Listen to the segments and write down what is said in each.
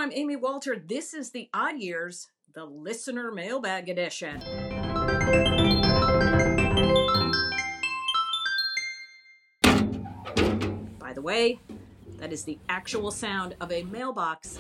I'm Amy Walter. This is the Odd Years, the listener mailbag edition. By the way, that is the actual sound of a mailbox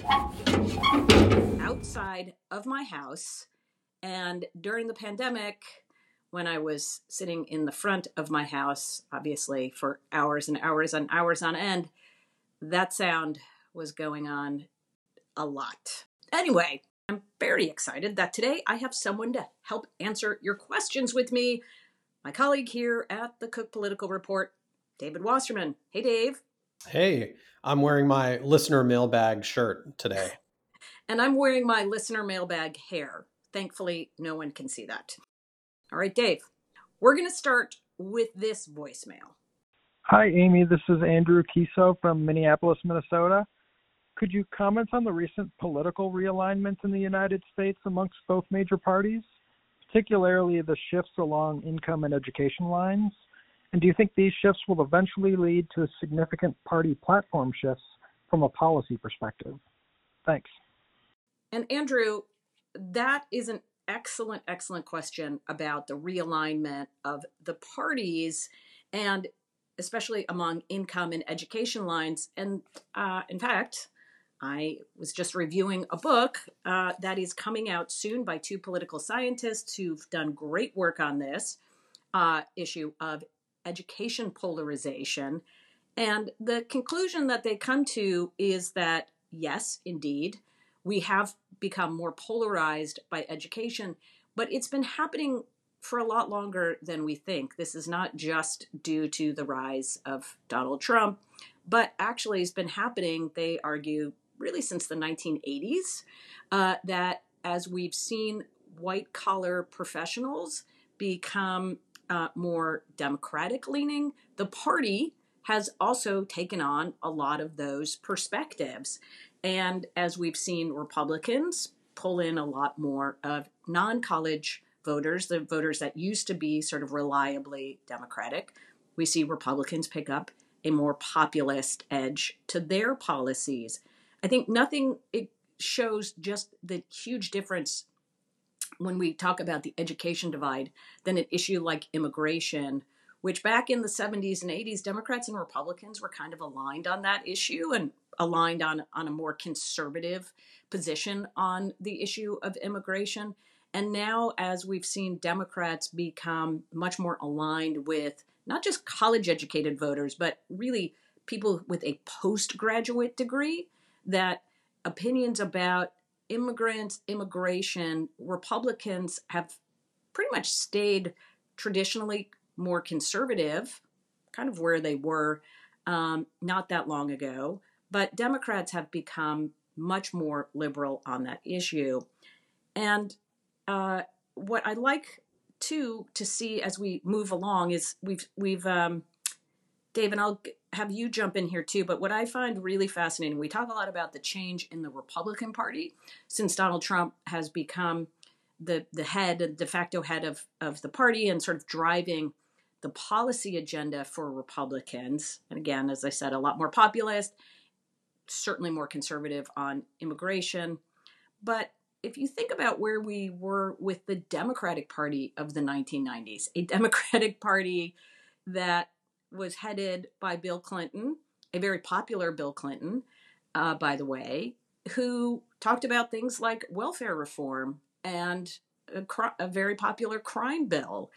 outside of my house. And during the pandemic, when I was sitting in the front of my house, obviously for hours and hours and hours on end, that sound was going on a lot. Anyway, I'm very excited that today I have someone to help answer your questions with me. My colleague here at the Cook Political Report, David Wasserman. Hey, Dave. Hey, I'm wearing my listener mailbag shirt today. And I'm wearing my listener mailbag hair. Thankfully, no one can see that. All right, Dave, we're going to start with this voicemail. Hi, Amy. This is Andrew Kiso from Minneapolis, Minnesota. Could you comment on the recent political realignment in the United States amongst both major parties, particularly the shifts along income and education lines? And do you think these shifts will eventually lead to significant party platform shifts from a policy perspective? Thanks. And Andrew, that is an excellent, excellent question about the realignment of the parties and especially among income and education lines. And in fact, I was just reviewing a book that is coming out soon by two political scientists who've done great work on this issue of education polarization. And the conclusion that they come to is that, yes, indeed, we have become more polarized by education, but it's been happening for a lot longer than we think. This is not just due to the rise of Donald Trump, but actually has been happening, they argue, really since the 1980s, that as we've seen white-collar professionals become more Democratic leaning, the party has also taken on a lot of those perspectives. And as we've seen Republicans pull in a lot more of non-college voters, the voters that used to be sort of reliably Democratic, we see Republicans pick up a more populist edge to their policies. I think it shows just the huge difference when we talk about the education divide than an issue like immigration, which back in the 70s and 80s, Democrats and Republicans were kind of aligned on that issue and aligned on a more conservative position on the issue of immigration. And now, as we've seen Democrats become much more aligned with not just college-educated voters, but really people with a postgraduate degree, that opinions about immigrants, immigration, Republicans have pretty much stayed traditionally more conservative, kind of where they were not that long ago. But Democrats have become much more liberal on that issue. And what I like to see as we move along is we've Dave, and I'll have you jump in here too, but what I find really fascinating, we talk a lot about the change in the Republican Party since Donald Trump has become the de facto head of the party and sort of driving the policy agenda for Republicans. And again, as I said, a lot more populist, certainly more conservative on immigration. But if you think about where we were with the Democratic Party of the 1990s, a Democratic Party that was headed by Bill Clinton, a very popular Bill Clinton, by the way, who talked about things like welfare reform and a very popular crime bill,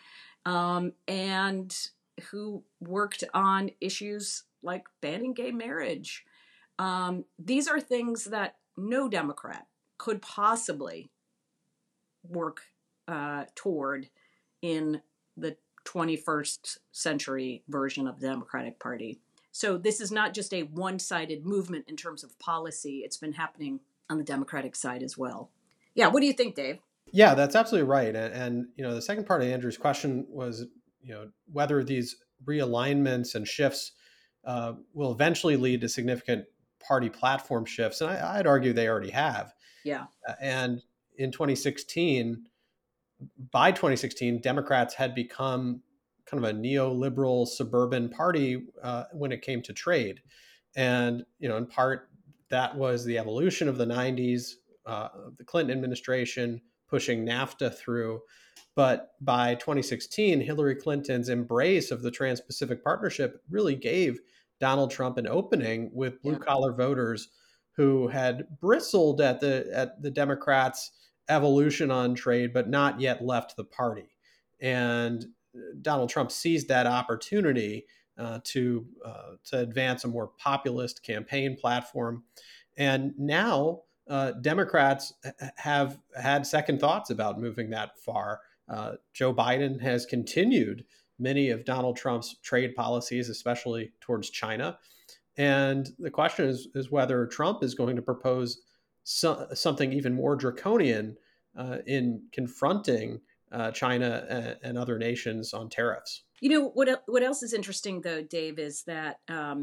and who worked on issues like banning gay marriage. These are things that no Democrat could possibly work toward in the 21st century version of the Democratic Party. So this is not just a one-sided movement in terms of policy. It's been happening on the Democratic side as well. Yeah, what do you think, Dave? Yeah, that's absolutely right. And the second part of Andrew's question was, whether these realignments and shifts will eventually lead to significant party platform shifts. And I'd argue they already have. Yeah. And in 2016, by 2016, Democrats had become kind of a neoliberal suburban party when it came to trade. And, in part, that was the evolution of the 90s, of the Clinton administration pushing NAFTA through. But by 2016, Hillary Clinton's embrace of the Trans Pacific Partnership really gave Donald Trump an opening with blue Yeah. collar voters who had bristled at the Democrats' evolution on trade, but not yet left the party. And Donald Trump seized that opportunity to advance a more populist campaign platform. And now Democrats have had second thoughts about moving that far. Joe Biden has continued many of Donald Trump's trade policies, especially towards China. And the question is whether Trump is going to propose something even more draconian in confronting China and other nations on tariffs. What else is interesting though, Dave, is that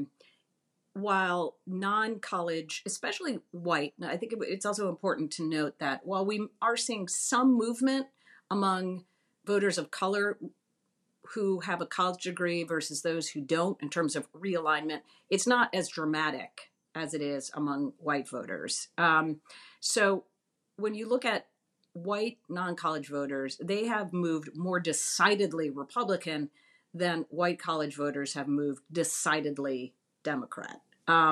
while non-college, especially white, I think it's also important to note that while we are seeing some movement among voters of color who have a college degree versus those who don't in terms of realignment, it's not as dramatic as it is among white voters. So when you look at white non-college voters, they have moved more decidedly Republican than white college voters have moved decidedly Democrat.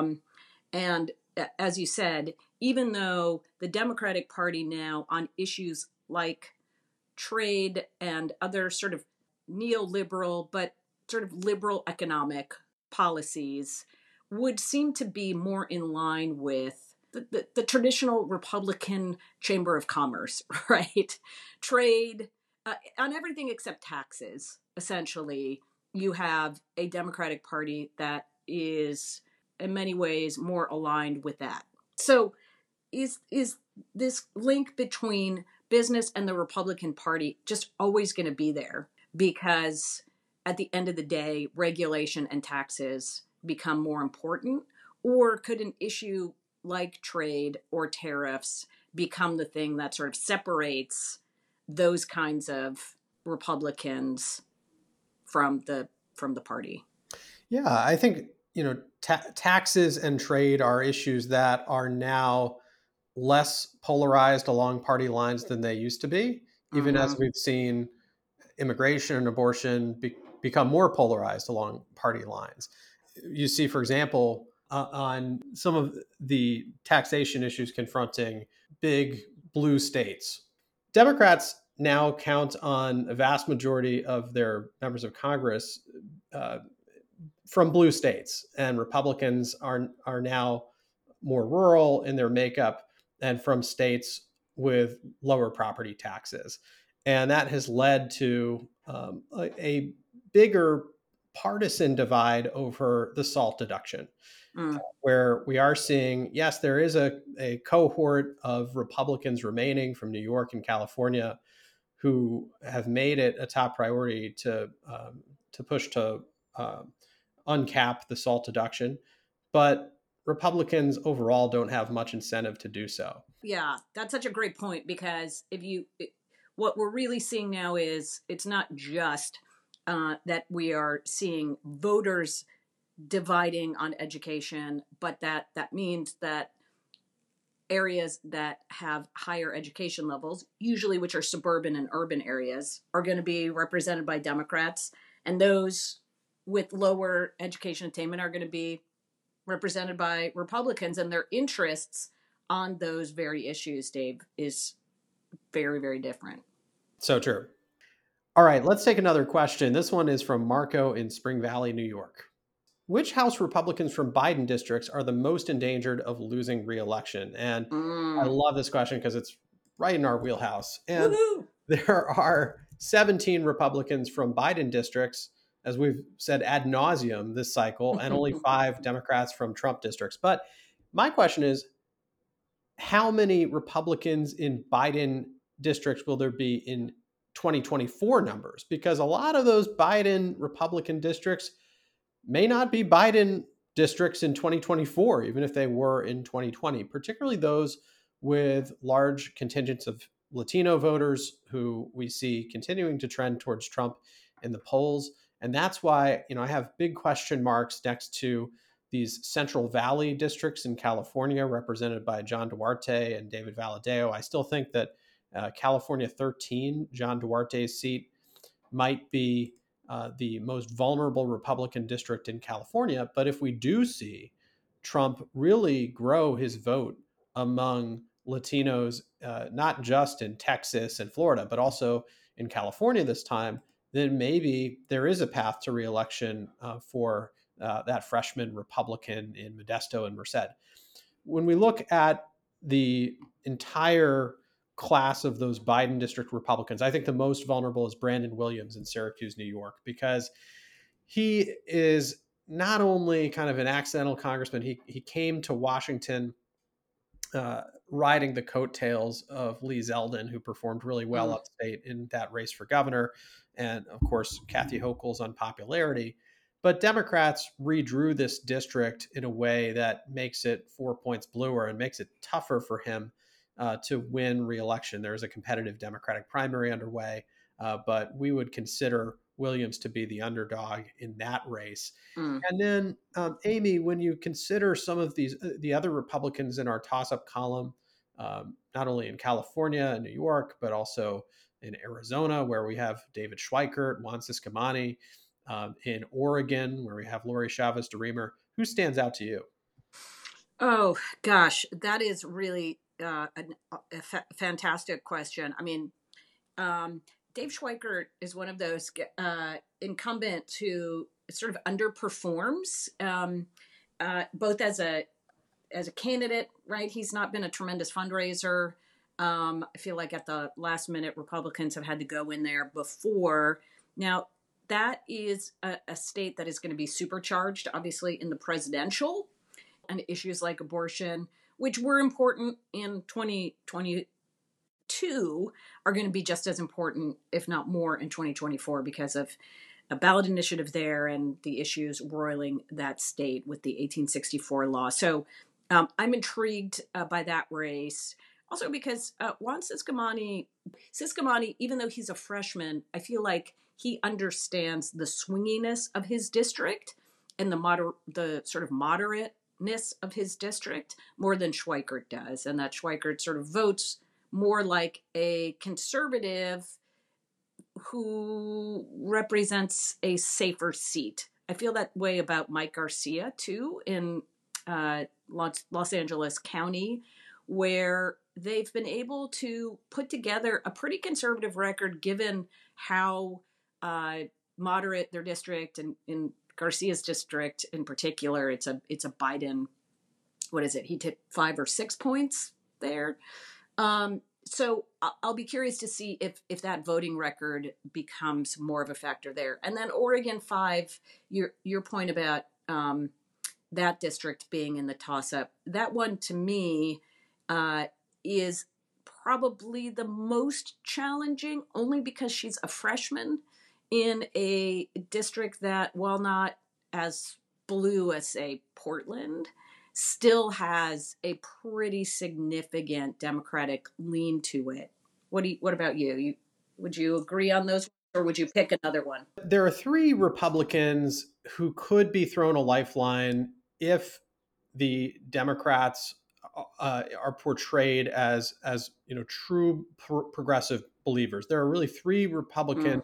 And as you said, even though the Democratic Party now on issues like trade and other sort of neoliberal but sort of liberal economic policies would seem to be more in line with the traditional Republican Chamber of Commerce, right? Trade, on everything except taxes, essentially, you have a Democratic Party that is in many ways more aligned with that. So is this link between business and the Republican Party just always going to be there? Because at the end of the day, regulation and taxes become more important? Or could an issue like trade or tariffs become the thing that sort of separates those kinds of Republicans from the party? Yeah, I think taxes and trade are issues that are now less polarized along party lines than they used to be, even as we've seen immigration and abortion become more polarized along party lines. You see, for example, on some of the taxation issues confronting big blue states, Democrats now count on a vast majority of their members of Congress from blue states, and Republicans are now more rural in their makeup and from states with lower property taxes. And that has led to a bigger partisan divide over the SALT deduction, where we are seeing, yes, there is a cohort of Republicans remaining from New York and California who have made it a top priority to push to uncap the SALT deduction. But Republicans overall don't have much incentive to do so. Yeah, that's such a great point, because what we're really seeing now is it's not just that we are seeing voters dividing on education, but that means that areas that have higher education levels, usually which are suburban and urban areas, are going to be represented by Democrats, and those with lower education attainment are going to be represented by Republicans, and their interests on those very issues, Dave, is very, very different. So true. All right, let's take another question. This one is from Marco in Spring Valley, New York. Which House Republicans from Biden districts are the most endangered of losing re-election? And I love this question because it's right in our wheelhouse. And there are 17 Republicans from Biden districts, as we've said ad nauseum this cycle, and only 5 Democrats from Trump districts. But my question is, how many Republicans in Biden districts will there be in 2024 numbers? Because a lot of those Biden Republican districts may not be Biden districts in 2024, even if they were in 2020, particularly those with large contingents of Latino voters who we see continuing to trend towards Trump in the polls. And that's why, I have big question marks next to these Central Valley districts in California, represented by John Duarte and David Valadao. I still think that California 13, John Duarte's seat, might be the most vulnerable Republican district in California. But if we do see Trump really grow his vote among Latinos, not just in Texas and Florida, but also in California this time, then maybe there is a path to reelection for that freshman Republican in Modesto and Merced. When we look at the entire class of those Biden district Republicans, I think the most vulnerable is Brandon Williams in Syracuse, New York, because he is not only kind of an accidental congressman, he came to Washington riding the coattails of Lee Zeldin, who performed really well upstate in that race for governor, and of course, Kathy Hochul's unpopularity. But Democrats redrew this district in a way that makes it 4 points bluer and makes it tougher for him to win re-election. There's a competitive Democratic primary underway, but we would consider Williams to be the underdog in that race. And then, Amy, when you consider some of the other Republicans in our toss-up column, not only in California and New York, but also in Arizona, where we have David Schweikert, Juan Ciscomani, in Oregon, where we have Lori Chavez DeRemer, who stands out to you? Oh, gosh, that is really fantastic question. I mean, Dave Schweikert is one of those incumbents who sort of underperforms, both as a candidate, right? He's not been a tremendous fundraiser. I feel like at the last minute, Republicans have had to go in there before. Now, that is a state that is going to be supercharged, obviously, in the presidential, and issues like abortion, which were important in 2022, are going to be just as important, if not more, in 2024 because of a ballot initiative there and the issues roiling that state with the 1864 law. So I'm intrigued by that race. Also because Juan Ciscomani, even though he's a freshman, I feel like he understands the swinginess of his district and the sort of moderateness of his district more than Schweikert does. And that Schweikert sort of votes more like a conservative who represents a safer seat. I feel that way about Mike Garcia, too, in Los Angeles County, where they've been able to put together a pretty conservative record given how moderate their district, and in Garcia's district in particular, it's a Biden, what is it? He took 5 or 6 points there. So I'll be curious to see if that voting record becomes more of a factor there. And then Oregon 5, your point about that district being in the toss-up, that one to me is probably the most challenging, only because she's a freshman in a district that, while not as blue as, say, Portland, still has a pretty significant Democratic lean to it. What about you? Would you agree on those, or would you pick another one? There are 3 Republicans who could be thrown a lifeline if the Democrats are portrayed as true progressive believers. There are really 3 Republicans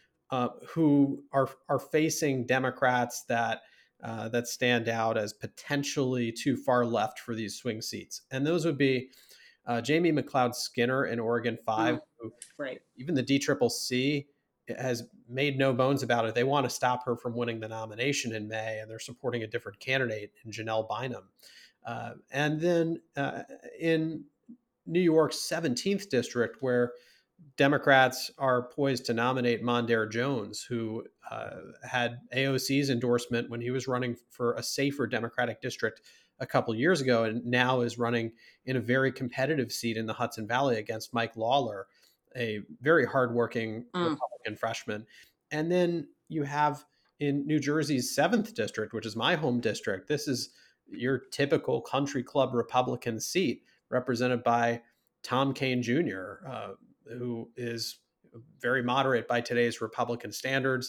who are facing Democrats that stand out as potentially too far left for these swing seats, and those would be Jamie McLeod Skinner in Oregon 5, who, right, even the DCCC has made no bones about it. They want to stop her from winning the nomination in May, and they're supporting a different candidate in Janelle Bynum. And then in New York's 17th district, where Democrats are poised to nominate Mondaire Jones, who had AOC's endorsement when he was running for a safer Democratic district a couple years ago, and now is running in a very competitive seat in the Hudson Valley against Mike Lawler, a very hardworking Republican freshman. And then you have in New Jersey's 7th district, which is my home district, this is your typical country club Republican seat, represented by Tom Kean Jr., who is very moderate by today's Republican standards.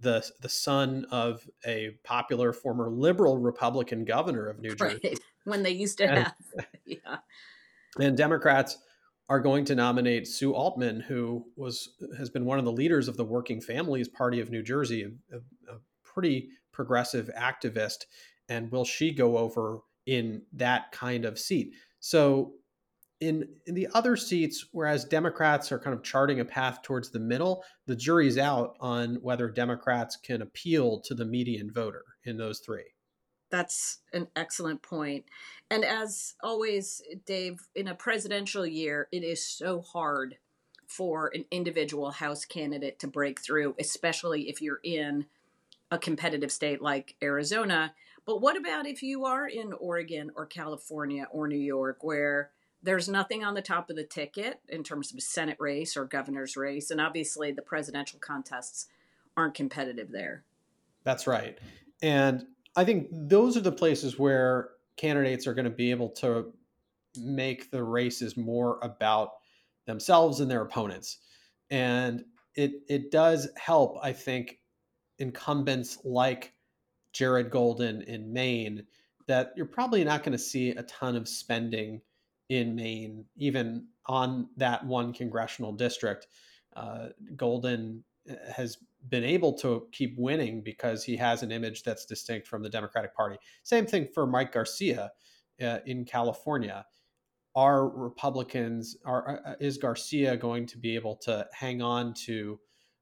the son of a popular former liberal Republican governor of New Jersey. Right. When they used to And, have, yeah. and Democrats are going to nominate Sue Altman, who has been one of the leaders of the Working Families Party of New Jersey, a pretty progressive activist. And will she go over in that kind of seat? So in the other seats, whereas Democrats are kind of charting a path towards the middle, the jury's out on whether Democrats can appeal to the median voter in those three. That's an excellent point. And as always, Dave, in a presidential year, it is so hard for an individual House candidate to break through, especially if you're in a competitive state like Arizona. But what about if you are in Oregon or California or New York, where there's nothing on the top of the ticket in terms of a Senate race or governor's race, and obviously the presidential contests aren't competitive there? That's right. And I think those are the places where candidates are going to be able to make the races more about themselves and their opponents. And it does help, I think, incumbents like Jared Golden in Maine, that you're probably not going to see a ton of spending in Maine, even on that one congressional district. Golden has been able to keep winning because he has an image that's distinct from the Democratic Party. Same thing for Mike Garcia in California. Are Republicans, is Garcia going to be able to hang on to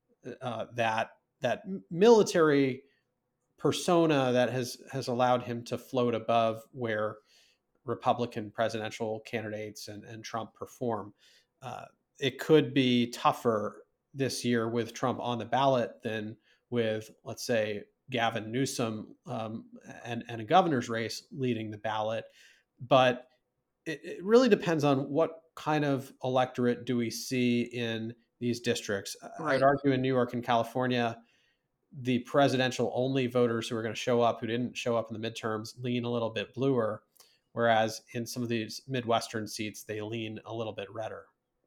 that military persona that has allowed him to float above where Republican presidential candidates and Trump perform? It could be tougher this year with Trump on the ballot than with, let's say, Gavin Newsom and a governor's race leading the ballot. But it really depends on what kind of electorate do we see in these districts. Right. I'd argue in New York and California, the presidential only voters who are going to show up, who didn't show up in the midterms, lean a little bit bluer, whereas in some of these Midwestern seats, they lean a little bit redder.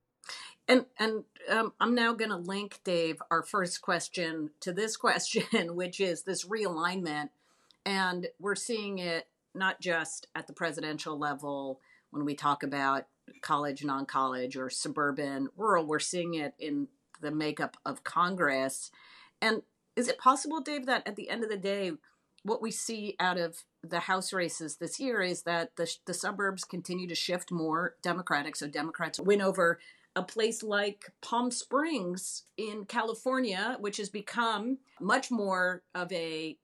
And I'm now going to link, Dave, our first question to this question, which is this realignment. And we're seeing it not just at the presidential level when we talk about college, non-college, or suburban, rural. We're seeing it in the makeup of Congress. And is it possible, Dave, that at the end of the day, what we see out of the House races this year is that the suburbs continue to shift more Democratic, so Democrats win over a place like Palm Springs in California, which has become much more of a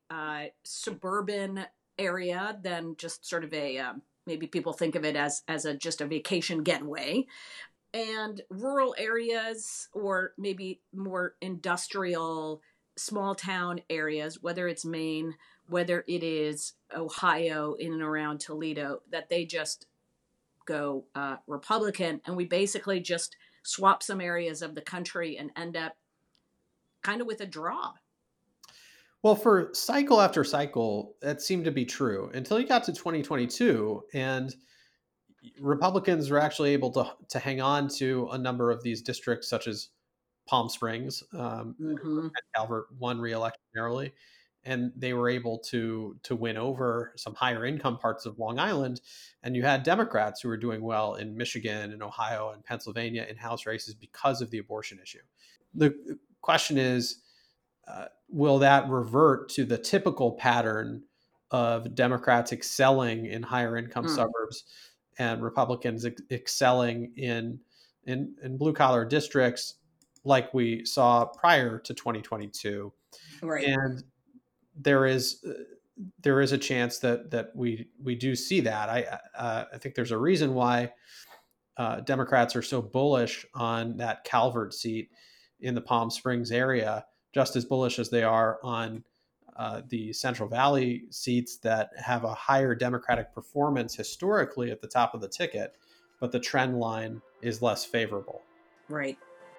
suburban area than just sort of a, maybe people think of it as just a vacation getaway. And rural areas, or maybe more industrial, small town areas, whether it's Maine, whether it is Ohio in and around Toledo, that they just go Republican, and we basically just swap some areas of the country and end up kind of with a draw. Well, for cycle after cycle, that seemed to be true until you got to 2022, and Republicans were actually able to hang on to a number of these districts, such as Palm Springs. Calvert won re-election narrowly, and they were able to win over some higher income parts of Long Island. And you had Democrats who were doing well in Michigan and Ohio and Pennsylvania in House races because of the abortion issue. The question is, will that revert to the typical pattern of Democrats excelling in higher income suburbs and Republicans excelling in blue collar districts like we saw prior to 2022? Right. And there is a chance that we do see that. I think there's a reason why Democrats are so bullish on that Calvert seat in the Palm Springs area, just as bullish as they are on the Central Valley seats that have a higher Democratic performance historically at the top of the ticket, but the trend line is less favorable. Right.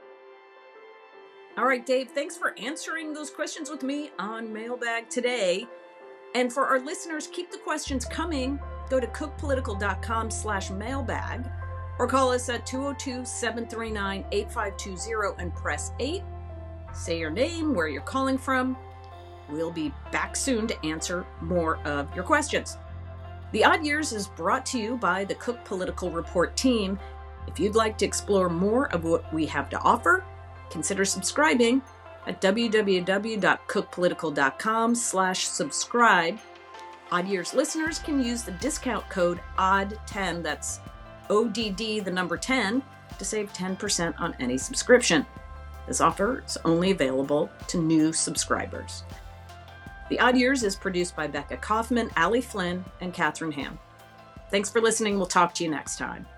All right, Dave, thanks for answering those questions with me on Mailbag today. And for our listeners, keep the questions coming. Go to cookpolitical.com/mailbag or call us at 202-739-8520 and press 8. Say your name, where you're calling from, We'll be back soon to answer more of your questions. The Odd Years is brought to you by the Cook Political Report team. If you'd like to explore more of what we have to offer, consider subscribing at www.cookpolitical.com/subscribe. Odd Years listeners can use the discount code ODD10, that's ODD, the number 10, to save 10% on any subscription. This offer is only available to new subscribers. The Odd Years is produced by Becca Kaufman, Allie Flynn, and Catherine Ham. Thanks for listening. We'll talk to you next time.